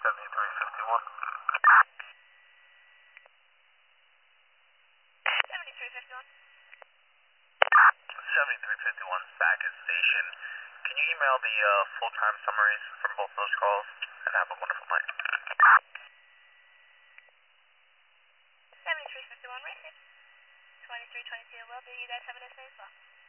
7351. 7351. 7351 Sackett Station. Can you email the full-time summaries from both those calls? And have a wonderful night. 7351 received. 2322 will do. You guys have a nice day as well.